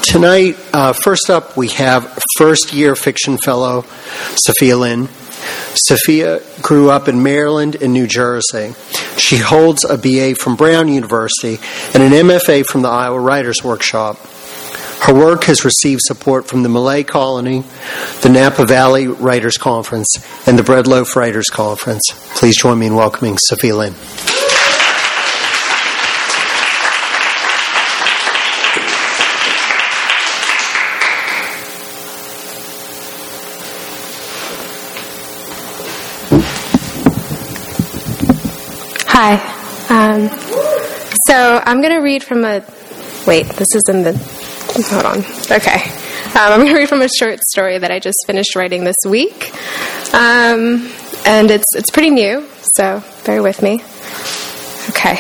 Tonight, first up, we have first-year fiction fellow Sophia Lynn. Sophia grew up in Maryland and New Jersey. She holds a BA from Brown University and an MFA from the Iowa Writers Workshop. Her work has received support from the Malay Colony, the Napa Valley Writers Conference, and the Bread Loaf Writers Conference. Please join me in welcoming Sophia Lynn. Hi. So I'm going to read from a... Wait, this is in the... Hold on. Okay. I'm going to read from a short story that I just finished writing this week. And it's pretty new, so bear with me. Okay.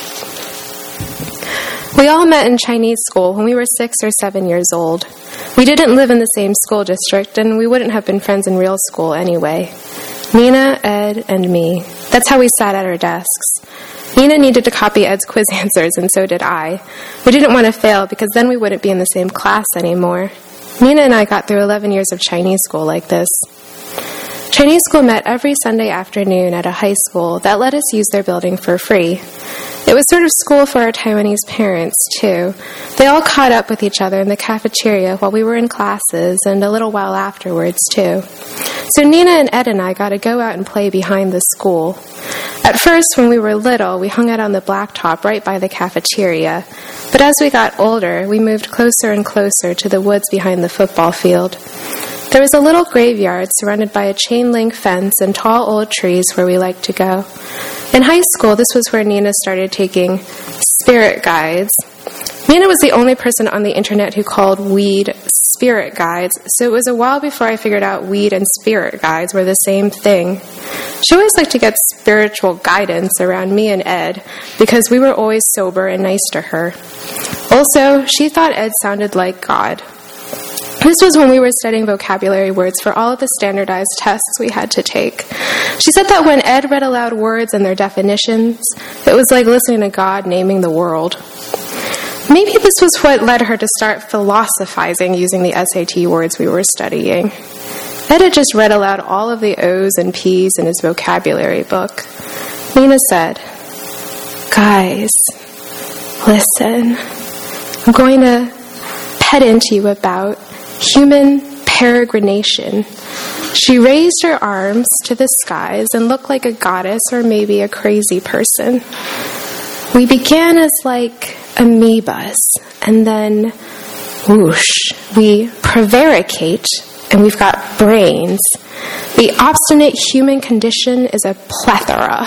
We all met in Chinese school when we were 6 or 7 years old. We didn't live in the same school district, and we wouldn't have been friends in real school anyway. Nina, Ed, and me. That's how we sat at our desks. Nina needed to copy Ed's quiz answers, and so did I. We didn't want to fail because then we wouldn't be in the same class anymore. Nina and I got through 11 years of Chinese school like this. Chinese school met every Sunday afternoon at a high school that let us use their building for free. It was sort of school for our Taiwanese parents, too. They all caught up with each other in the cafeteria while we were in classes and a little while afterwards, too. So Nina and Ed and I got to go out and play behind the school. At first, when we were little, we hung out on the blacktop right by the cafeteria. But as we got older, we moved closer and closer to the woods behind the football field. There was a little graveyard surrounded by a chain-link fence and tall old trees where we liked to go. In high school, this was where Nina started taking spirit guides. Nina was the only person on the internet who called weed spirit guides, so it was a while before I figured out weed and spirit guides were the same thing. She always liked to get spiritual guidance around me and Ed because we were always sober and nice to her. Also, she thought Ed sounded like God. This was when we were studying vocabulary words for all of the standardized tests we had to take. She said that when Ed read aloud words and their definitions, it was like listening to God naming the world. Maybe this was what led her to start philosophizing using the SAT words we were studying. Ed had just read aloud all of the O's and P's in his vocabulary book. Nina said, "Guys, listen. I'm going to pedant you about human peregrination." She raised her arms to the skies and looked like a goddess or maybe a crazy person. We began as like amoebas, and then, whoosh, we prevaricate, and we've got brains. The obstinate human condition is a plethora.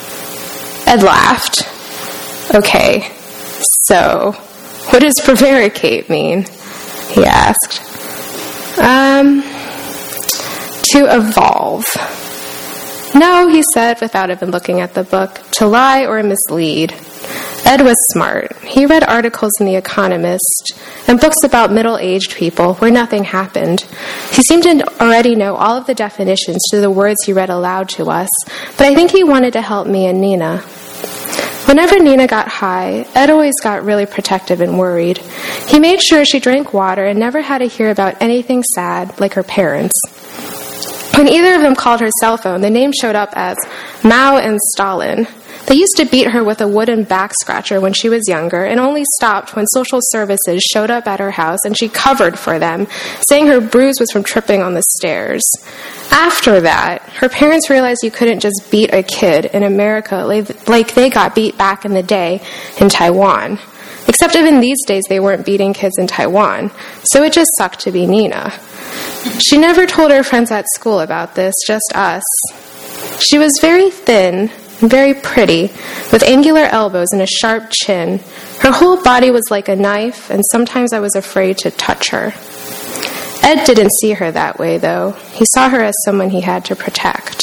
Ed laughed. Okay, so what does prevaricate mean? He asked. To evolve. No, he said, without even looking at the book, to lie or mislead. Ed was smart. He read articles in The Economist and books about middle-aged people where nothing happened. He seemed to already know all of the definitions to the words he read aloud to us, but I think he wanted to help me and Nina. Whenever Nina got high, Ed always got really protective and worried. He made sure she drank water and never had to hear about anything sad like her parents. When either of them called her cell phone, the name showed up as Mao and Stalin. They used to beat her with a wooden back scratcher when she was younger and only stopped when social services showed up at her house and she covered for them, saying her bruise was from tripping on the stairs. After that, her parents realized you couldn't just beat a kid in America like they got beat back in the day in Taiwan. Except even these days they weren't beating kids in Taiwan, so it just sucked to be Nina. She never told her friends at school about this, just us. She was very thin, very pretty, with angular elbows and a sharp chin. Her whole body was like a knife, and sometimes I was afraid to touch her. Ed didn't see her that way, though. He saw her as someone he had to protect.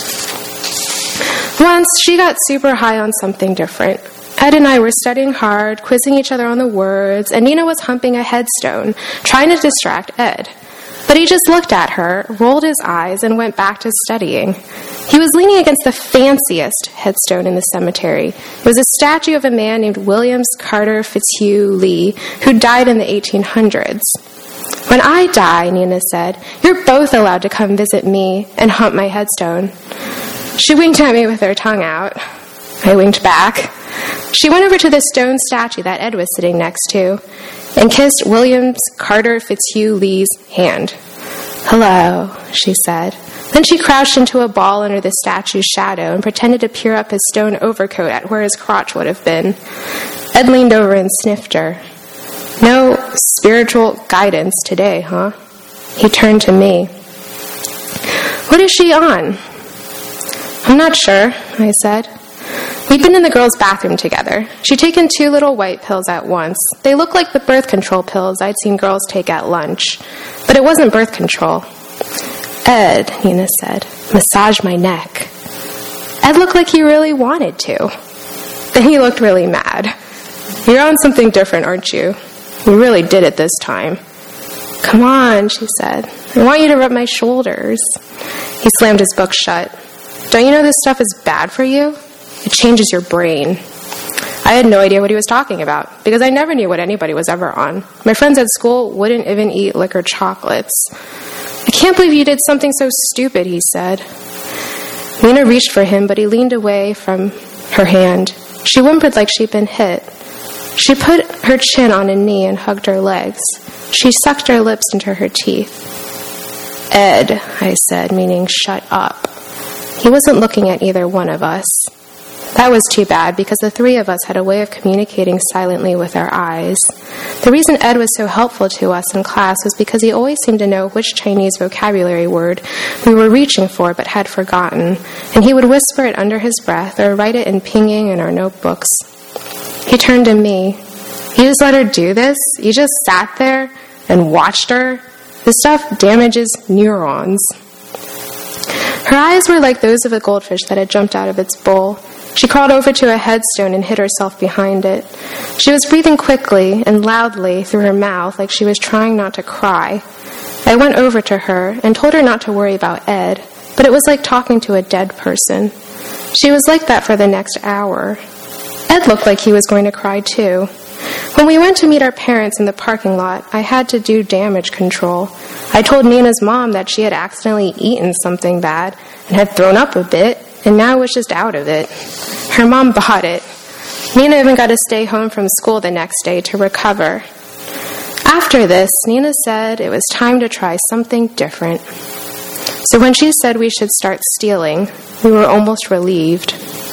Once, she got super high on something different. Ed and I were studying hard, quizzing each other on the words, and Nina was humping a headstone, trying to distract Ed. But he just looked at her, rolled his eyes, and went back to studying. He was leaning against the fanciest headstone in the cemetery. It was a statue of a man named William Carter Fitzhugh Lee, who died in the 1800s. When I die, Nina said, you're both allowed to come visit me and hump my headstone. She winked at me with her tongue out. I winked back. She went over to the stone statue that Ed was sitting next to and kissed William Carter Fitzhugh Lee's hand. Hello, she said. Then she crouched into a ball under the statue's shadow and pretended to peer up his stone overcoat at where his crotch would have been. Ed leaned over and sniffed her. No spiritual guidance today, huh? He turned to me. What is she on? I'm not sure, I said. We'd been in the girls' bathroom together. She'd taken 2 little white pills at once. They looked like the birth control pills I'd seen girls take at lunch. But it wasn't birth control. Ed, Nina said, massage my neck. Ed looked like he really wanted to. Then he looked really mad. You're on something different, aren't you? You really did it this time. Come on, she said. I want you to rub my shoulders. He slammed his book shut. Don't you know this stuff is bad for you? It changes your brain. I had no idea what he was talking about, because I never knew what anybody was ever on. My friends at school wouldn't even eat liquor chocolates. I can't believe you did something so stupid, he said. Nina reached for him, but he leaned away from her hand. She whimpered like she'd been hit. She put her chin on a knee and hugged her legs. She sucked her lips into her teeth. Ed, I said, meaning shut up. He wasn't looking at either one of us. That was too bad, because the 3 of us had a way of communicating silently with our eyes. The reason Ed was so helpful to us in class was because he always seemed to know which Chinese vocabulary word we were reaching for but had forgotten, and he would whisper it under his breath or write it in pinyin in our notebooks. He turned to me. You just let her do this? You just sat there and watched her? This stuff damages neurons. Her eyes were like those of a goldfish that had jumped out of its bowl. She crawled over to a headstone and hid herself behind it. She was breathing quickly and loudly through her mouth like she was trying not to cry. I went over to her and told her not to worry about Ed, but it was like talking to a dead person. She was like that for the next hour. Ed looked like he was going to cry too. When we went to meet our parents in the parking lot, I had to do damage control. I told Nina's mom that she had accidentally eaten something bad and had thrown up a bit, and now was just out of it. Her mom bought it. Nina even got to stay home from school the next day to recover. After this, Nina said it was time to try something different. So when she said we should start stealing, we were almost relieved.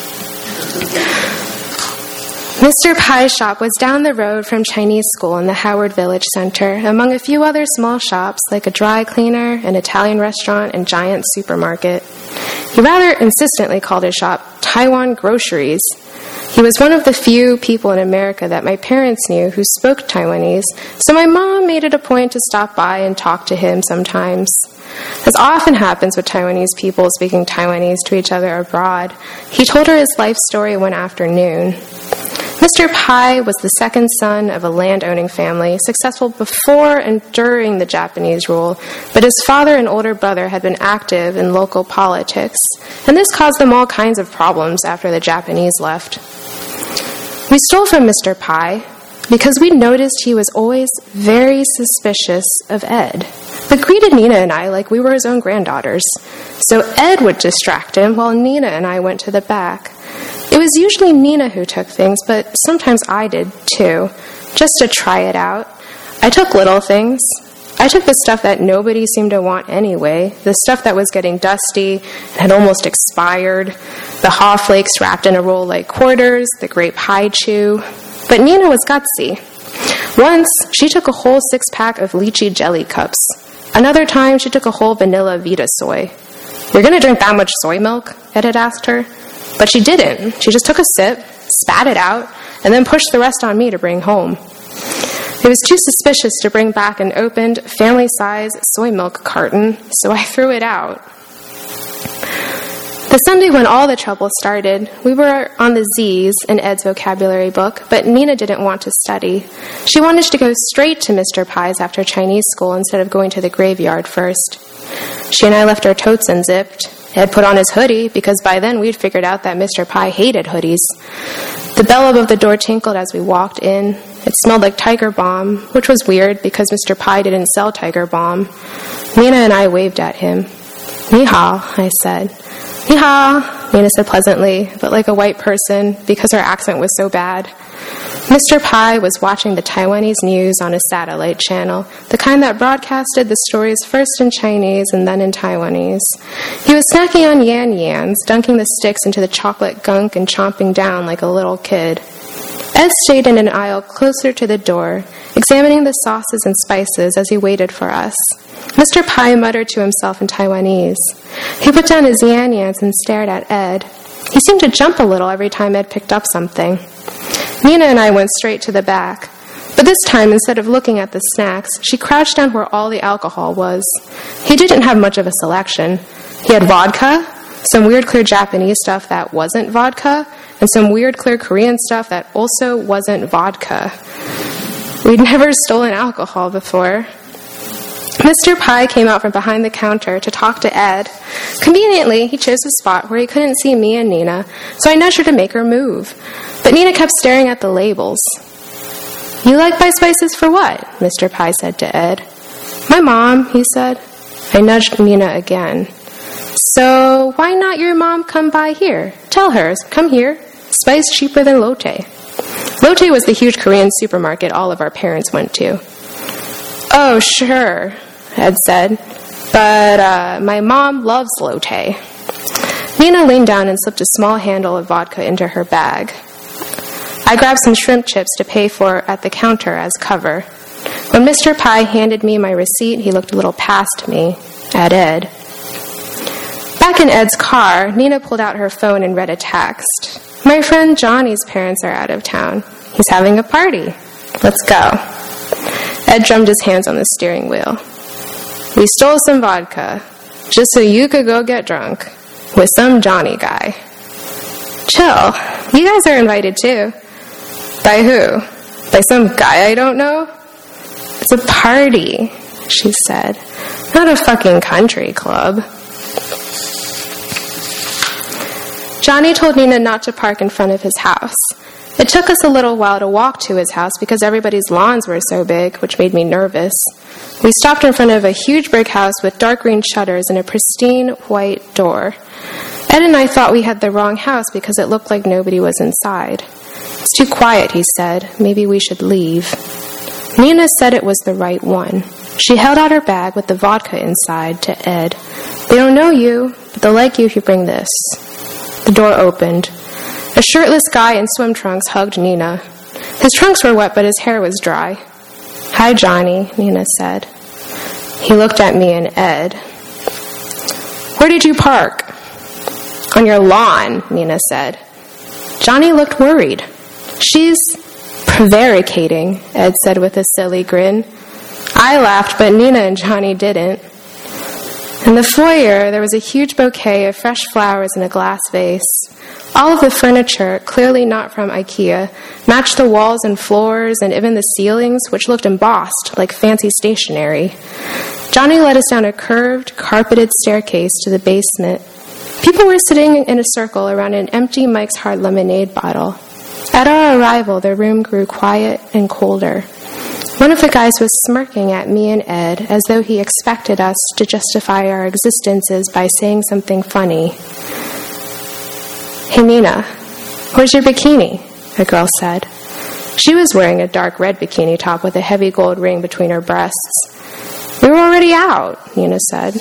Mr. Pai's shop was down the road from Chinese school in the Howard Village Center, among a few other small shops like a dry cleaner, an Italian restaurant, and giant supermarket. He rather insistently called his shop Taiwan Groceries. He was one of the few people in America that my parents knew who spoke Taiwanese, so my mom made it a point to stop by and talk to him sometimes. As often happens with Taiwanese people speaking Taiwanese to each other abroad, he told her his life story one afternoon. Mr. Pai was the second son of a land-owning family, successful before and during the Japanese rule, but his father and older brother had been active in local politics, and this caused them all kinds of problems after the Japanese left. We stole from Mr. Pai because we noticed he was always very suspicious of Ed, but greeted Nina and I like we were his own granddaughters. So Ed would distract him while Nina and I went to the back. It was usually Nina who took things, but sometimes I did too, just to try it out. I took little things. I took the stuff that nobody seemed to want anyway, the stuff that was getting dusty and had almost expired, the haw flakes wrapped in a roll like quarters, the grape high chew. But Nina was gutsy. Once, she took a whole 6-pack of lychee jelly cups. Another time, she took a whole vanilla Vita soy. You're going to drink that much soy milk? Ed had asked her. But she didn't. She just took a sip, spat it out, and then pushed the rest on me to bring home. It was too suspicious to bring back an opened, family-size soy milk carton, so I threw it out. The Sunday when all the trouble started, we were on the Z's in Ed's vocabulary book, but Nina didn't want to study. She wanted to go straight to Mr. Pai's after Chinese school instead of going to the graveyard first. She and I left our totes unzipped. Ed put on his hoodie, because by then we'd figured out that Mr. Pie hated hoodies. The bell above the door tinkled as we walked in. It smelled like Tiger Balm, which was weird because Mr. Pie didn't sell Tiger Balm. Nina and I waved at him. Ni hao, I said. Ni hao, Nina said pleasantly, but like a white person because her accent was so bad. Mr. Pie was watching the Taiwanese news on a satellite channel, the kind that broadcasted the stories first in Chinese and then in Taiwanese. He was snacking on yan-yans, dunking the sticks into the chocolate gunk and chomping down like a little kid. Ed stayed in an aisle closer to the door, examining the sauces and spices as he waited for us. Mr. Pie muttered to himself in Taiwanese. He put down his yan-yans and stared at Ed. He seemed to jump a little every time Ed picked up something. Nina and I went straight to the back. But this time, instead of looking at the snacks, she crouched down where all the alcohol was. He didn't have much of a selection. He had vodka, some weird clear Japanese stuff that wasn't vodka, and some weird clear Korean stuff that also wasn't vodka. We'd never stolen alcohol before. Mr. Pie came out from behind the counter to talk to Ed. Conveniently, he chose a spot where he couldn't see me and Nina, so I nudged her to make her move. But Nina kept staring at the labels. You like buy spices for what? Mr. Pie said to Ed. My mom, he said. I nudged Nina again. So why not your mom come by here? Tell her, come here. Spice cheaper than Lotte. Lotte was the huge Korean supermarket all of our parents went to. Oh, sure, Ed said, but my mom loves Lotte. Nina leaned down and slipped a small handle of vodka into her bag. I grabbed some shrimp chips to pay for at the counter as cover. When Mr. Pie handed me my receipt, he looked a little past me, at Ed. Back in Ed's car, Nina pulled out her phone and read a text. My friend Johnny's parents are out of town. He's having a party. Let's go. Ed drummed his hands on the steering wheel. We stole some vodka, just so you could go get drunk with some Johnny guy. Chill. You guys are invited too. By who? By some guy I don't know? It's a party, she said. Not a fucking country club. Johnny told Nina not to park in front of his house. It took us a little while to walk to his house because everybody's lawns were so big, which made me nervous. We stopped in front of a huge brick house with dark green shutters and a pristine white door. Ed and I thought we had the wrong house because it looked like nobody was inside. It's too quiet, he said. Maybe we should leave. Nina said it was the right one. She held out her bag with the vodka inside to Ed. They don't know you, but they'll like you if you bring this. The door opened. A shirtless guy in swim trunks hugged Nina. His trunks were wet, but his hair was dry. Hi, Johnny, Nina said. He looked at me and Ed. Where did you park? On your lawn, Nina said. Johnny looked worried. She's prevaricating, Ed said with a silly grin. I laughed, but Nina and Johnny didn't. In the foyer, there was a huge bouquet of fresh flowers in a glass vase. All of the furniture, clearly not from IKEA, matched the walls and floors and even the ceilings, which looked embossed like fancy stationery. Johnny led us down a curved, carpeted staircase to the basement. People were sitting in a circle around an empty Mike's Hard Lemonade bottle. At our arrival, the room grew quiet and colder. One of the guys was smirking at me and Ed as though he expected us to justify our existences by saying something funny. Hey, Nina, where's your bikini? A girl said. She was wearing a dark red bikini top with a heavy gold ring between her breasts. We were already out, Nina said.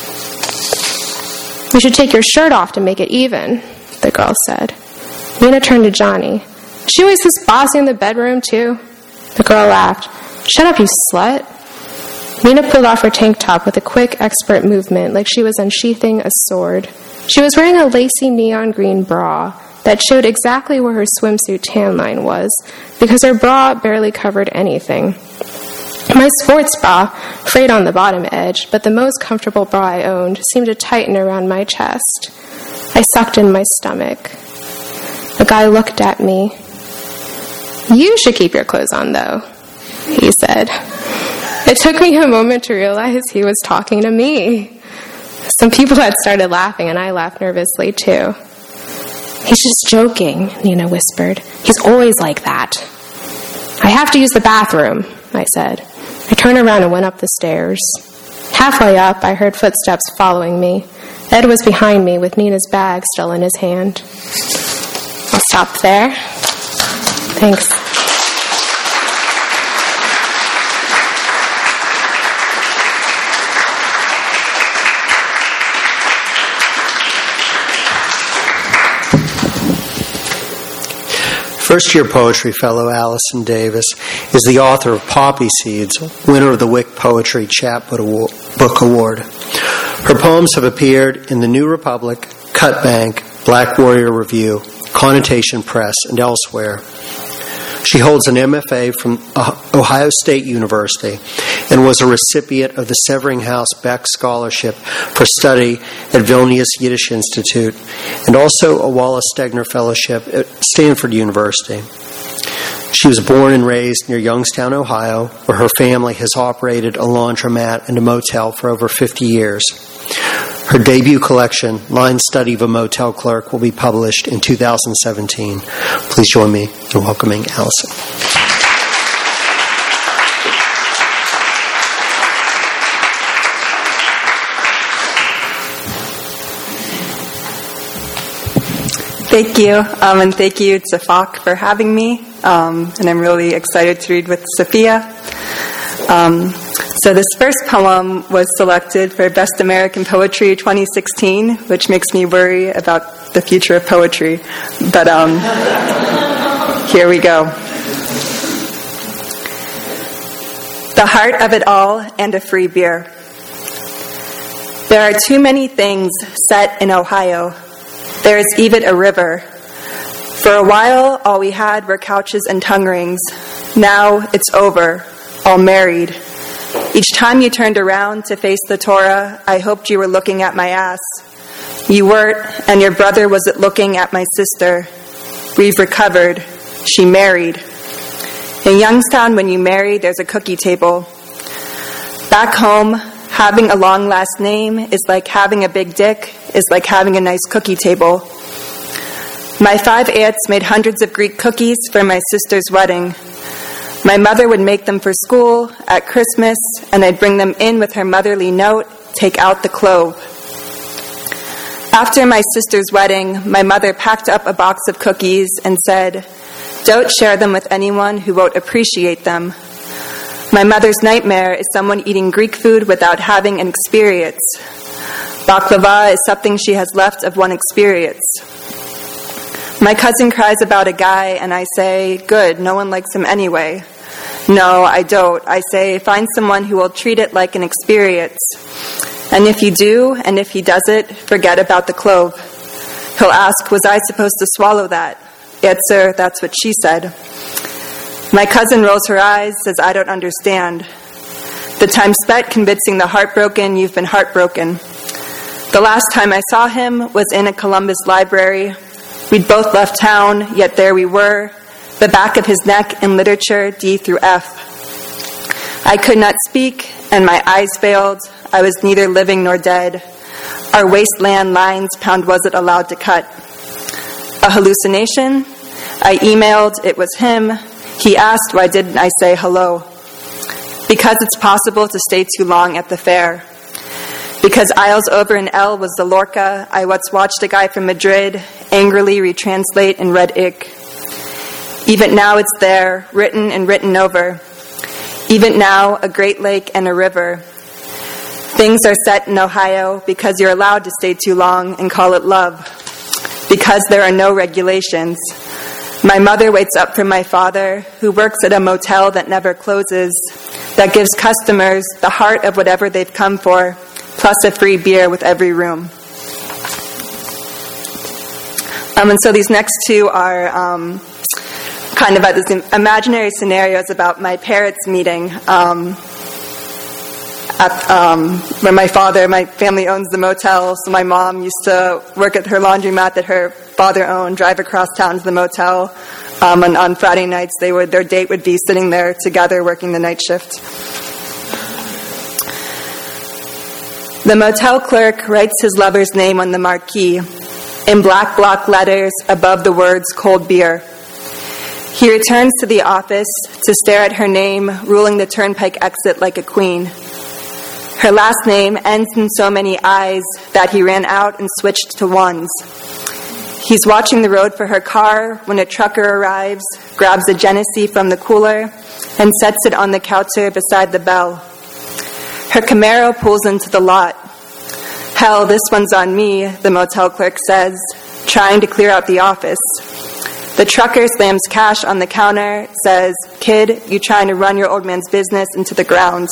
You should take your shirt off to make it even, the girl said. Nina turned to Johnny. She always this bossy in the bedroom, too. The girl laughed. Shut up, you slut. Nina pulled off her tank top with a quick, expert movement, like she was unsheathing a sword. She was wearing a lacy neon green bra that showed exactly where her swimsuit tan line was, because her bra barely covered anything. My sports bra frayed on the bottom edge, but the most comfortable bra I owned seemed to tighten around my chest. I sucked in my stomach. The guy looked at me. You should keep your clothes on, though, he said. It took me a moment to realize he was talking to me. Some people had started laughing, and I laughed nervously, too. "He's just joking," Nina whispered. "He's always like that." "I have to use the bathroom," I said. I turned around and went up the stairs. Halfway up, I heard footsteps following me. Ed was behind me with Nina's bag still in his hand. I'll stop there. Thanks. First-year poetry fellow Allison Davis is the author of Poppy Seeds, winner of the Wick Poetry Chapbook Award. Her poems have appeared in The New Republic, Cutbank, Black Warrior Review, Connotation Press, and elsewhere. She holds an MFA from Ohio State University and was a recipient of the Severinghaus Beck Scholarship for Study at Vilnius Yiddish Institute and also a Wallace Stegner Fellowship at Stanford University. She was born and raised near Youngstown, Ohio, where her family has operated a laundromat and a motel for over 50 years. Her debut collection, Line Study of a Motel Clerk, will be published in 2017. Please join me in welcoming Allison. Thank you, and thank you to FOC for having me, and I'm really excited to read with Sophia. So this first poem was selected for Best American Poetry 2016, which makes me worry about the future of poetry, but here we go. The heart of it all and a free beer. There are too many things set in Ohio. There is even a river. For a while, all we had were couches and tongue rings. Now it's over, all married. Each time you turned around to face the Torah, I hoped you were looking at my ass. You weren't, and your brother wasn't looking at my sister. We've recovered. She married. In Youngstown, when you marry, there's a cookie table. Back home, having a long last name is like having a big dick, is like having a nice cookie table. My 5 aunts made hundreds of Greek cookies for my sister's wedding. My mother would make them for school, at Christmas, and I'd bring them in with her motherly note, "Take out the clove." After my sister's wedding, my mother packed up a box of cookies and said, "Don't share them with anyone who won't appreciate them." My mother's nightmare is someone eating Greek food without having an experience. Baklava is something she has left of one experience. My cousin cries about a guy, and I say, "Good, no one likes him anyway." No, I don't. I say, "Find someone who will treat it like an experience. And if you do, and if he does it, forget about the clove." He'll ask, "Was I supposed to swallow that?" Answer, "That's what she said." My cousin rolls her eyes, says, "I don't understand." The time spent convincing the heartbroken you've been heartbroken. The last time I saw him was in a Columbus library. We'd both left town, yet there we were, the back of his neck in literature, D through F. I could not speak, and my eyes failed. I was neither living nor dead. Our wasteland lines pound wasn't allowed to cut. A hallucination? I emailed, it was him. He asked, why didn't I say hello? Because it's possible to stay too long at the fair. Because aisles over in L was the Lorca, I once watched a guy from Madrid angrily retranslate in red ink. Even now it's there, written and written over. Even now, a great lake and a river. Things are set in Ohio because you're allowed to stay too long and call it love. Because there are no regulations. My mother waits up for my father, who works at a motel that never closes, that gives customers the heart of whatever they've come for, plus a free beer with every room. And so these next two are kind of these imaginary scenarios about my parents meeting where my family owns the motel, so my mom used to work at her laundromat that her father owned, drive across town to the motel, and on Friday nights their date would be sitting there together working the night shift. The motel clerk writes his lover's name on the marquee in black block letters above the words cold beer. He returns to the office to stare at her name, ruling the turnpike exit like a queen. Her last name ends in so many I's that he ran out and switched to ones. He's watching the road for her car when a trucker arrives, grabs a Genesee from the cooler, and sets it on the counter beside the bell. Her Camaro pulls into the lot. "Hell, this one's on me," the motel clerk says, trying to clear out the office. The trucker slams cash on the counter, says, "Kid, you trying to run your old man's business into the ground."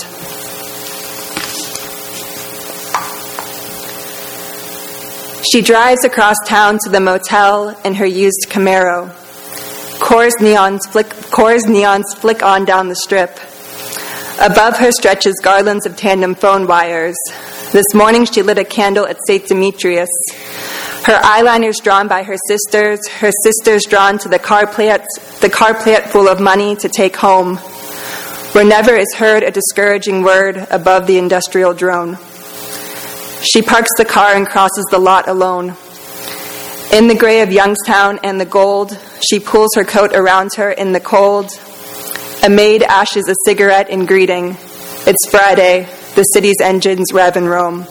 She drives across town to the motel in her used Camaro. Coors neons flick on down the strip. Above her stretches garlands of tandem phone wires. This morning she lit a candle at St. Demetrius. Her eyeliner's drawn by her sisters drawn to the car plant full of money to take home, where never is heard a discouraging word above the industrial drone. She parks the car and crosses the lot alone. In the gray of Youngstown and the gold, she pulls her coat around her in the cold. A maid ashes a cigarette in greeting. It's Friday. The city's engines rev and roam.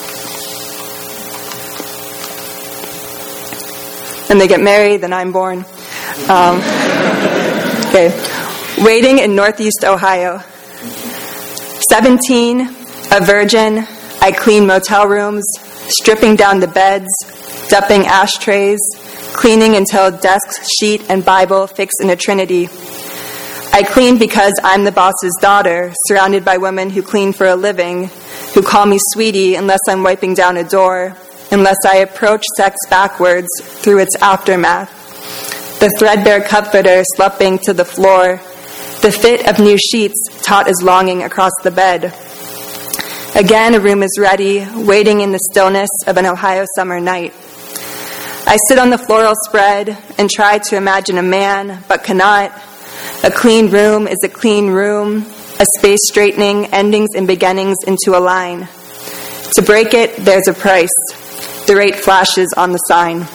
And they get married, then I'm born. Okay. Waiting in Northeast Ohio. 17, a virgin. I clean motel rooms, stripping down the beds, dumping ashtrays, cleaning until desk, sheet, and Bible fix in a trinity. I clean because I'm the boss's daughter, surrounded by women who clean for a living, who call me sweetie unless I'm wiping down a door, unless I approach sex backwards through its aftermath. The threadbare comforter slumping to the floor, the fit of new sheets taut as longing across the bed. Again, a room is ready, waiting in the stillness of an Ohio summer night. I sit on the floral spread and try to imagine a man, but cannot. A clean room is a clean room, a space straightening endings and beginnings into a line. To break it, there's a price. The rate flashes on the sign.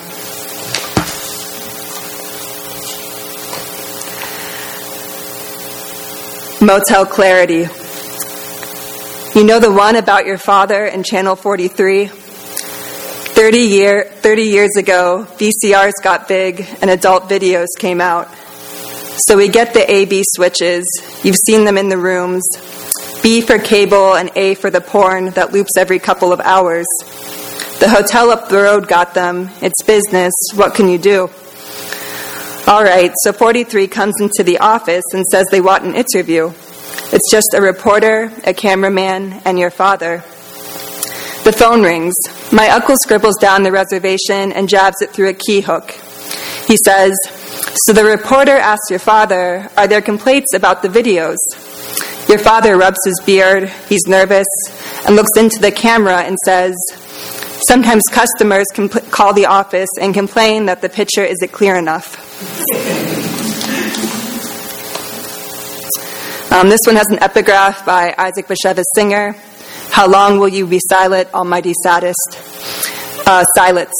Motel Clarity. You know the one about your father in Channel 43? 30 years ago, VCRs got big and adult videos came out. So we get the A-B switches. You've seen them in the rooms. B for cable and A for the porn that loops every couple of hours. The hotel up the road got them. It's business. What can you do? All right, so 43 comes into the office and says they want an interview. It's just a reporter, a cameraman, and your father. The phone rings. My uncle scribbles down the reservation and jabs it through a key hook. He says, "So the reporter asks your father, are there complaints about the videos?" Your father rubs his beard, he's nervous, and looks into the camera and says, "Sometimes customers call the office and complain that the picture isn't clear enough." This one has an epigraph by Isaac Bashevis Singer. "How long will you be silent, almighty sadist?" Silence.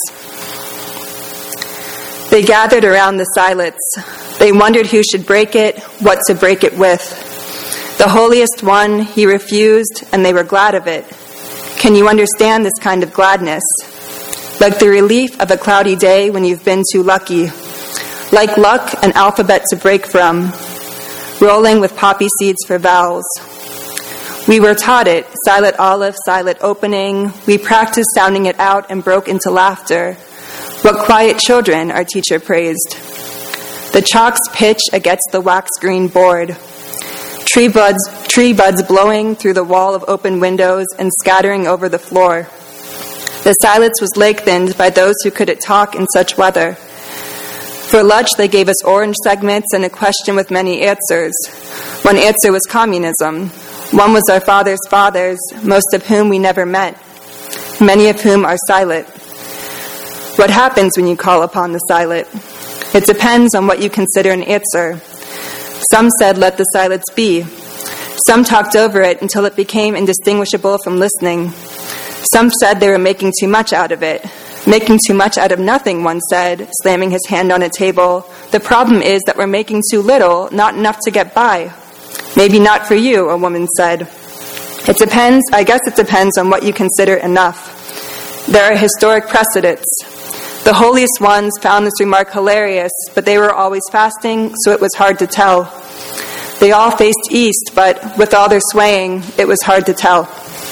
They gathered around the silence. They wondered who should break it, what to break it with. The holiest one, he refused, and they were glad of it. Can you understand this kind of gladness? Like the relief of a cloudy day when you've been too lucky. Like luck, an alphabet to break from. Rolling with poppy seeds for vowels. We were taught it, silent olive, silent opening. We practiced sounding it out and broke into laughter. What quiet children, our teacher praised. The chalks pitch against the wax green board. Tree buds blowing through the wall of open windows and scattering over the floor. The silence was lengthened by those who couldn't talk in such weather. For lunch, they gave us orange segments and a question with many answers. One answer was communism. One was our father's fathers, most of whom we never met, many of whom are silent. What happens when you call upon the silent? It depends on what you consider an answer. Some said, let the silence be. Some talked over it until it became indistinguishable from listening. Some said they were making too much out of it. Making too much out of nothing, one said, slamming his hand on a table. The problem is that we're making too little, not enough to get by. Maybe not for you, a woman said. I guess it depends on what you consider enough. There are historic precedents. The holiest ones found this remark hilarious, but they were always fasting, so it was hard to tell. They all faced east, but with all their swaying, it was hard to tell.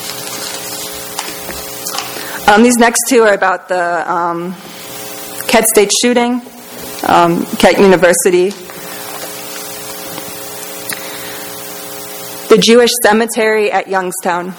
These next two are about the Kett State shooting, Kett University. The Jewish cemetery at Youngstown.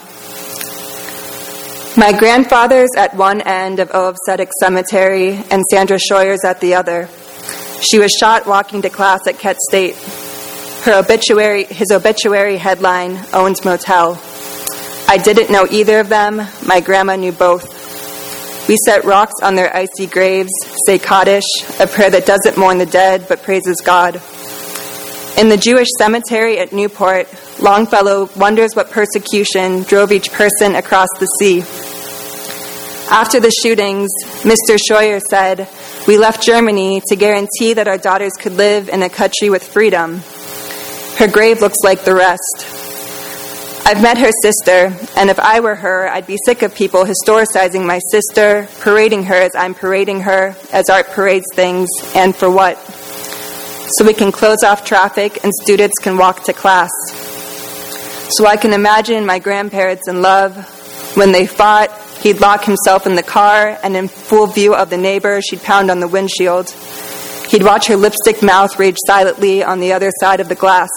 My grandfather's at one end of Ohv Tzedek Cemetery and Sandra Scheuer's at the other. She was shot walking to class at Kett State. His obituary headline, Owens Motel. I didn't know either of them. My grandma knew both. We set rocks on their icy graves, say Kaddish, a prayer that doesn't mourn the dead but praises God. In the Jewish cemetery at Newport, Longfellow wonders what persecution drove each person across the sea. After the shootings, Mr. Scheuer said, "We left Germany to guarantee that our daughters could live in a country with freedom." Her grave looks like the rest. I've met her sister, and if I were her, I'd be sick of people historicizing my sister, parading her as I'm parading her, as art parades things, and for what? So we can close off traffic and students can walk to class. So I can imagine my grandparents in love. When they fought, he'd lock himself in the car, and in full view of the neighbor, she'd pound on the windshield. He'd watch her lipstick mouth rage silently on the other side of the glass.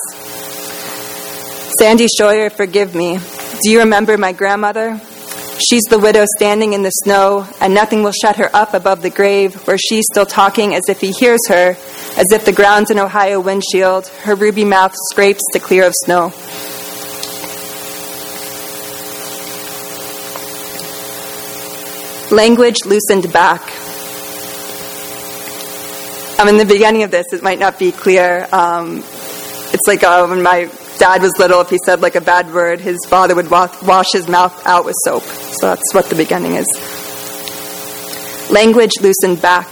Sandy Scheuer, forgive me. Do you remember my grandmother? She's the widow standing in the snow, and nothing will shut her up above the grave, where she's still talking as if he hears her, as if the ground's an Ohio windshield, her ruby mouth scrapes to clear of snow. Language loosened back. In the beginning of this, it might not be clear. It's like when my dad was little, if he said like a bad word, his father would wash his mouth out with soap. So that's what the beginning is. Language loosened back.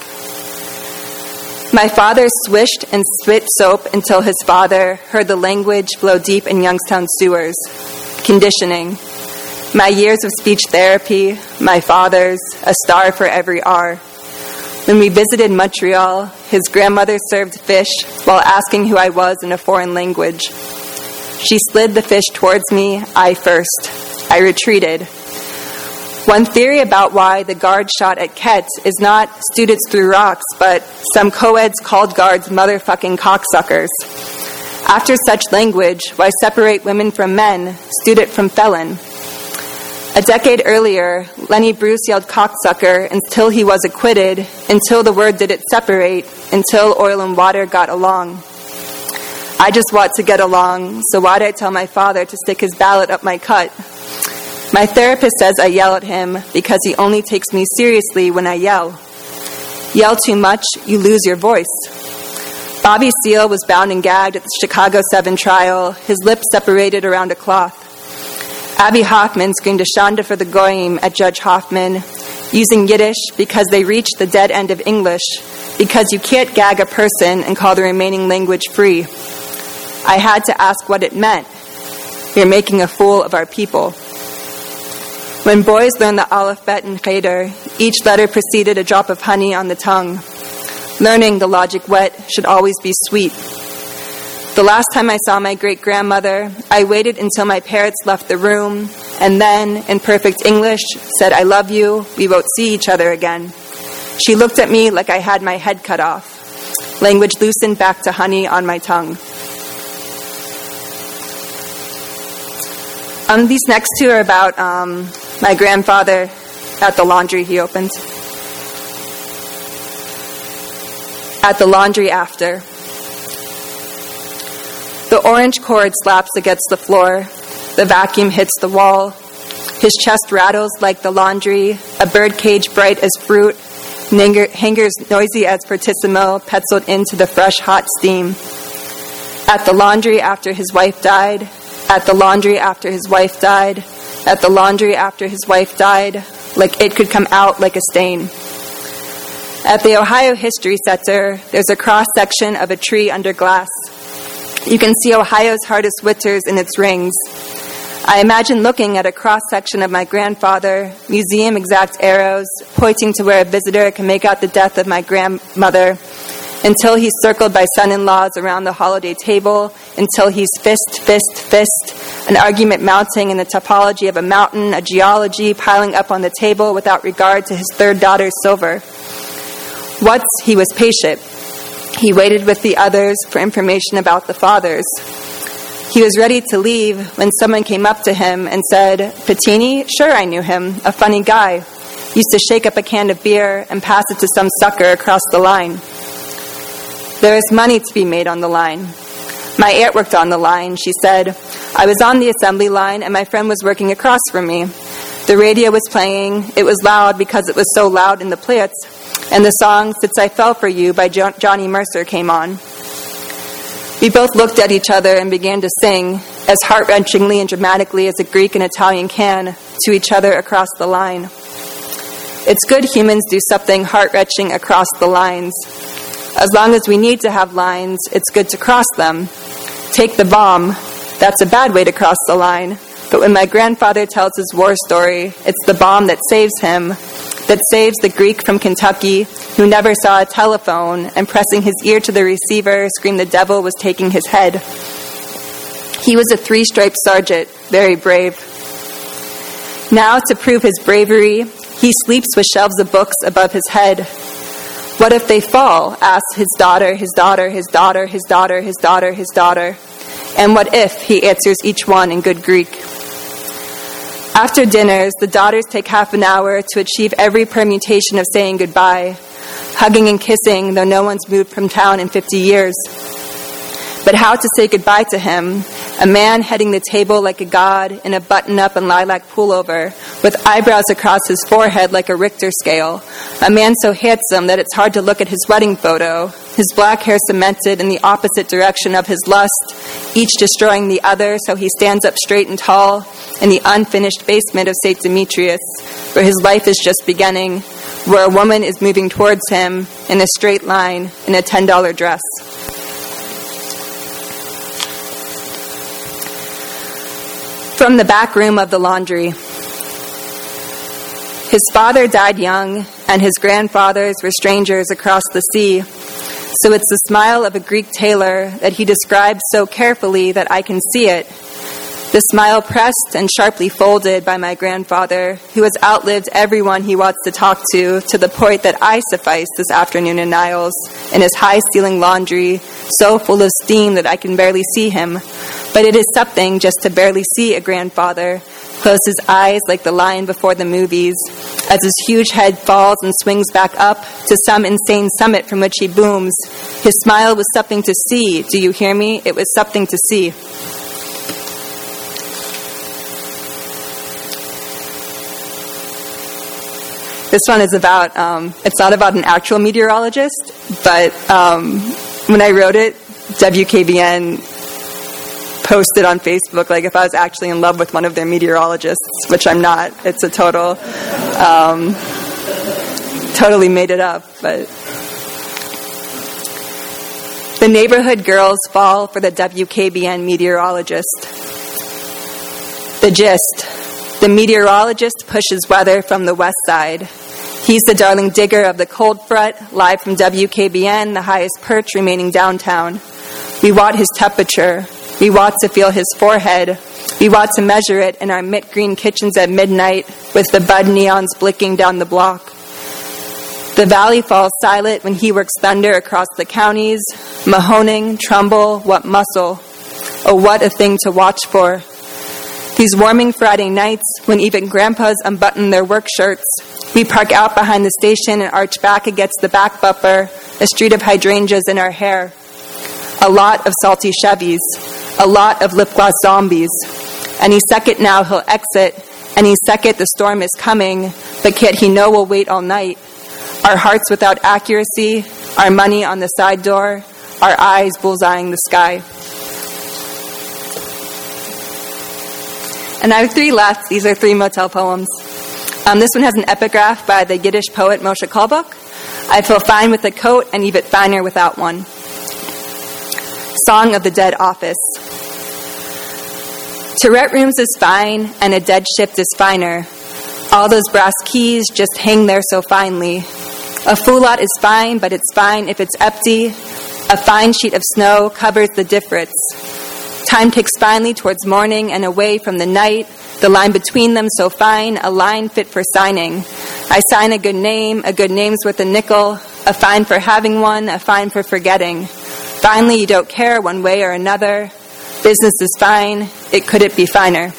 My father swished and spit soap until his father heard the language flow deep in Youngstown sewers. Conditioning. My years of speech therapy, my father's, a star for every R. When we visited Montreal, his grandmother served fish while asking who I was in a foreign language. She slid the fish towards me, I first. I retreated. One theory about why the guards shot at Kett is not students threw rocks, but some co-eds called guards motherfucking cocksuckers. After such language, why separate women from men, student from felon? A decade earlier, Lenny Bruce yelled cocksucker until he was acquitted, until the word didn't separate, until oil and water got along. I just want to get along, so why'd I tell my father to stick his ballot up my cut? My therapist says I yell at him because he only takes me seriously when I yell. Yell too much, you lose your voice. Bobby Seale was bound and gagged at the Chicago 7 trial, his lips separated around a cloth. Abby Hoffman screamed Ashanda for the Goyim at Judge Hoffman, using Yiddish because they reached the dead end of English, because you can't gag a person and call the remaining language free. I had to ask what it meant. You're making a fool of our people. When boys learn the Aleph Bet in Cheder, each letter preceded a drop of honey on the tongue. Learning the logic wet should always be sweet. The last time I saw my great-grandmother, I waited until my parents left the room, and then, in perfect English, said, I love you, we won't see each other again. She looked at me like I had my head cut off. Language loosened back to honey on my tongue. These next two are about my grandfather at the laundry he opened. At the laundry after. The orange cord slaps against the floor. The vacuum hits the wall. His chest rattles like the laundry, a bird cage bright as fruit, hangers noisy as Fortissimo penciled into the fresh, hot steam. At the laundry after his wife died. At the laundry after his wife died. at the laundry after his wife died, like it could come out like a stain. At the Ohio History Center, there's a cross-section of a tree under glass. You can see Ohio's hardest winters in its rings. I imagine looking at a cross-section of my grandfather, museum-exact arrows, pointing to where a visitor can make out the death of my grandmother, until he's circled by son-in-laws around the holiday table, until he's fist, fist, fist, an argument mounting in the topology of a mountain, a geology piling up on the table without regard to his third daughter's silver. Once he was patient. He waited with the others for information about the fathers. He was ready to leave when someone came up to him and said, "Patini? Sure, I knew him. A funny guy. Used to shake up a can of beer and pass it to some sucker across the line." There is money to be made on the line. My aunt worked on the line, she said. I was on the assembly line and my friend was working across from me. The radio was playing. It was loud because it was so loud in the plants. And the song "Since I Fell for You" by Johnny Mercer came on. We both looked at each other and began to sing, as heart-wrenchingly and dramatically as a Greek and Italian can, to each other across the line. It's good humans do something heart-wrenching across the lines. As long as we need to have lines, it's good to cross them. Take the bomb. That's a bad way to cross the line. But when my grandfather tells his war story, it's the bomb that saves him, that saves the Greek from Kentucky who never saw a telephone and pressing his ear to the receiver screamed the devil was taking his head. He was a 3-striped sergeant, very brave. Now, to prove his bravery, he sleeps with shelves of books above his head. What if they fall? Asks his daughter, his daughter, his daughter, his daughter, his daughter, his daughter. And what if? He answers each one in good Greek. After dinners, the daughters take half an hour to achieve every permutation of saying goodbye, hugging and kissing, though no one's moved from town in 50 years. But how to say goodbye to him, a man heading the table like a god in a button-up and lilac pullover, with eyebrows across his forehead like a Richter scale, a man so handsome that it's hard to look at his wedding photo, his black hair cemented in the opposite direction of his lust, each destroying the other so he stands up straight and tall in the unfinished basement of St. Demetrius, where his life is just beginning, where a woman is moving towards him in a straight line in a $10 dress. From the back room of the laundry. His father died young, and his grandfathers were strangers across the sea. So it's the smile of a Greek tailor that he describes so carefully that I can see it. The smile pressed and sharply folded by my grandfather, who has outlived everyone he wants to talk to the point that I suffice this afternoon in Niles, in his high-ceiling laundry, so full of steam that I can barely see him. But it is something just to barely see a grandfather, close his eyes like the lion before the movies, as his huge head falls and swings back up to some insane summit from which he booms. His smile was something to see. Do you hear me? It was something to see. This one is about, it's not about an actual meteorologist, but when I wrote it, WKBN posted on Facebook, like if I was actually in love with one of their meteorologists, which I'm not. It's a totally made it up. But the neighborhood girls fall for the WKBN meteorologist. The gist. The meteorologist pushes weather from the west side. He's the darling digger of the cold front, live from WKBN, the highest perch remaining downtown. We want his temperature. We want to feel his forehead. We want to measure it in our mint green kitchens at midnight with the bud neons blinking down the block. The valley falls silent when he works thunder across the counties. Mahoning, Trumbull, what muscle. Oh, what a thing to watch for. These warming Friday nights, when even grandpas unbutton their work shirts, we park out behind the station and arch back against the back bumper, a street of hydrangeas in our hair. A lot of salty Chevys, a lot of lip gloss zombies. Any second now he'll exit, any second the storm is coming, but can't he know we'll wait all night? Our hearts without accuracy, our money on the side door, our eyes bullseyeing the sky. And I have 3 left. These are 3 motel poems. This one has an epigraph by the Yiddish poet Moshe Kolbach. I feel fine with a coat and even finer without one. Song of the Dead Office. To rent rooms is fine, and a dead shift is finer. All those brass keys just hang there so finely. A full lot is fine, but it's fine if it's empty. A fine sheet of snow covers the difference. Time ticks finely towards morning and away from the night. The line between them so fine, a line fit for signing. I sign a good name's worth a nickel, a fine for having one, a fine for forgetting. Finally, you don't care one way or another. Business is fine. Could it be finer?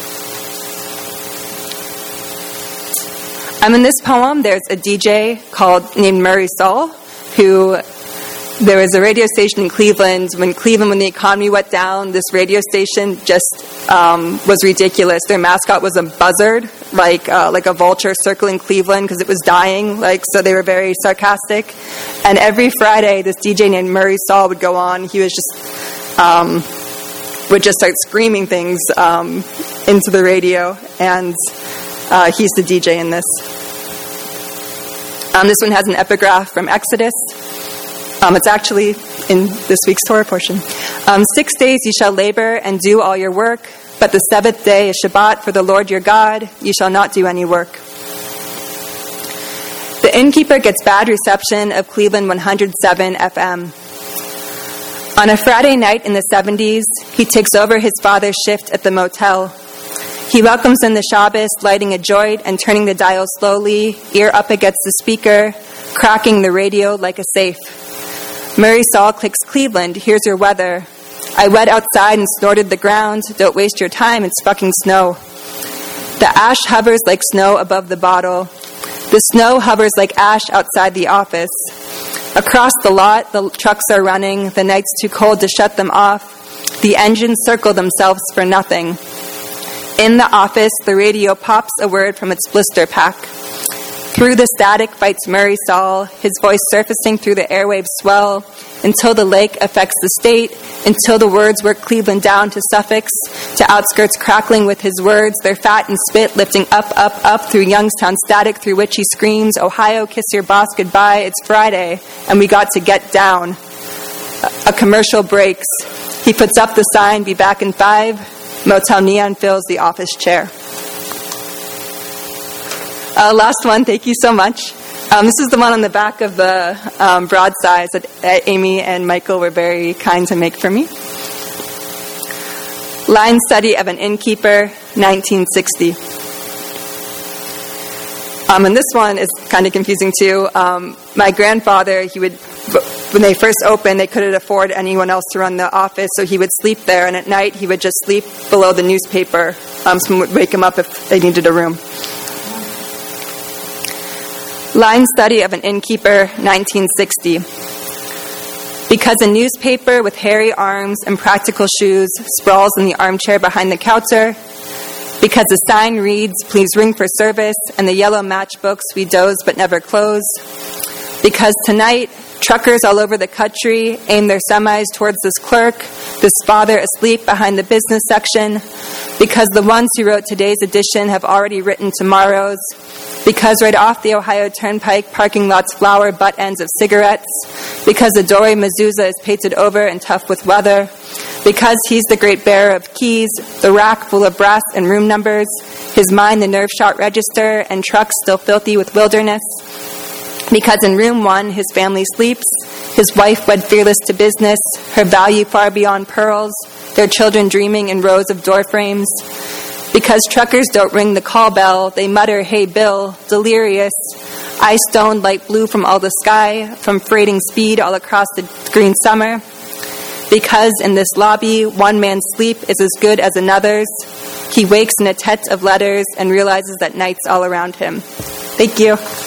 In this poem, there's a DJ named Murray Saul, who there was a radio station in Cleveland. When the economy went down, this radio station just was ridiculous. Their mascot was a buzzard, like a vulture circling Cleveland because it was dying. So they were very sarcastic. And every Friday, this DJ named Murray Saul would go on. He was would just start screaming things into the radio, and he's the DJ in this. This one has an epigraph from Exodus. It's actually in this week's Torah portion. 6 days you shall labor and do all your work, but the 7th day is Shabbat for the Lord your God. You shall not do any work. The innkeeper gets bad reception of Cleveland 107 FM. On a Friday night in the 70s, he takes over his father's shift at the motel. He welcomes in the Shabbos, lighting a joint and turning the dial slowly, ear up against the speaker, cracking the radio like a safe. Murray Saul clicks Cleveland, here's your weather. I went outside and snorted the ground. Don't waste your time, it's fucking snow. The ash hovers like snow above the bottle. The snow hovers like ash outside the office. Across the lot, the trucks are running. The night's too cold to shut them off. The engines circle themselves for nothing. In the office, the radio pops a word from its blister pack. Through the static fights Murray Saul, his voice surfacing through the airwaves swell, until the lake affects the state, until the words work Cleveland down to Suffolk, to outskirts crackling with his words, their fat and spit lifting up through Youngstown static through which he screams, Ohio, kiss your boss goodbye, it's Friday, and we got to get down. A commercial breaks. He puts up the sign, be back in 5. Motel neon fills the office chair. Last one, thank you so much. This is the one on the back of the broadsides that Amy and Michael were very kind to make for me. Line Study of an Innkeeper, 1960. And this one is kind of confusing too. My grandfather, when they first opened, they couldn't afford anyone else to run the office, so he would sleep there, and at night he would just sleep below the newspaper. Someone would wake him up if they needed a room. Line Study of an Innkeeper, 1960. Because a newspaper with hairy arms and practical shoes sprawls in the armchair behind the counter. Because a sign reads, please ring for service, and the yellow matchbooks we doze but never close. Because tonight, truckers all over the country aim their semis towards this clerk, this father asleep behind the business section. Because the ones who wrote today's edition have already written tomorrow's. Because right off the Ohio Turnpike, parking lots flower butt ends of cigarettes. Because the dory mezuzah is painted over and tough with weather. Because he's the great bearer of keys, the rack full of brass and room numbers. His mind the nerve shot register, and trucks still filthy with wilderness. Because in room 1, his family sleeps. His wife wed fearless to business, her value far beyond pearls. Their children dreaming in rows of door frames. Because truckers don't ring the call bell, they mutter, hey Bill, delirious. Eye stoned light blue from all the sky, from freighting speed all across the green summer. Because in this lobby, one man's sleep is as good as another's. He wakes in a tent of letters and realizes that night's all around him. Thank you.